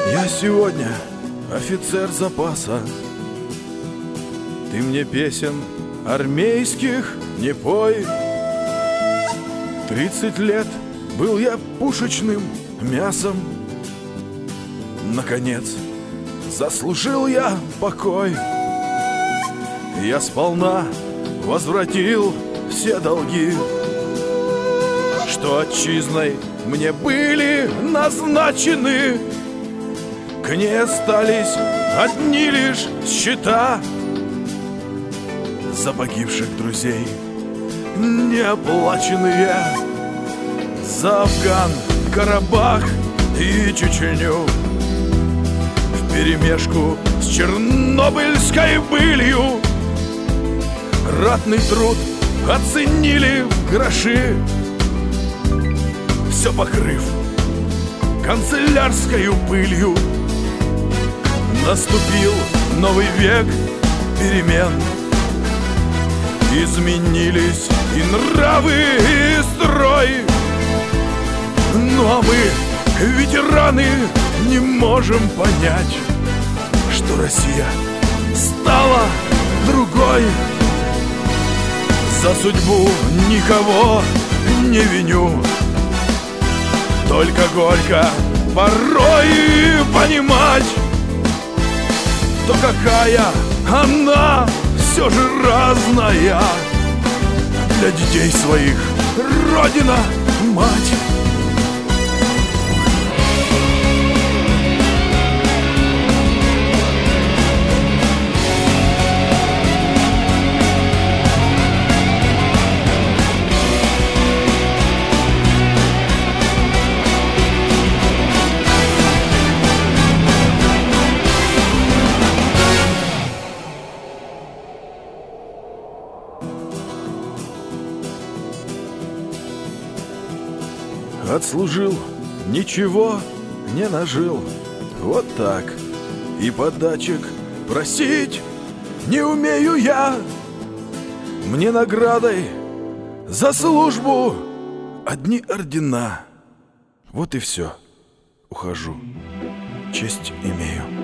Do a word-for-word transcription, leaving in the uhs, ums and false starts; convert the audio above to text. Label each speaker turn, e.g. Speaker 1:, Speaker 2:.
Speaker 1: Я сегодня офицер запаса. Ты мне песен армейских не пой. Тридцать лет был я пушечным мясом. Наконец заслужил я покой. Я сполна возвратил все долги, что отчизной мне были назначены. К ней остались одни лишь счета за погибших друзей, неоплаченные, за Афган, Карабах и Чечню, вперемешку с чернобыльской былью. Ратный труд оценили в гроши, все покрыв канцелярскою пылью. Наступил новый век перемен, изменились и нравы, и строй. Ну а мы, ветераны, не можем понять, что Россия стала другой. За судьбу никого не виню, только горько порой понимать, то какая она все же разная для детей своих Родина, мать. Отслужил, ничего не нажил. Вот так. И подачек просить не умею я. Мне наградой за службу одни ордена. Вот и все. Ухожу. Честь имею.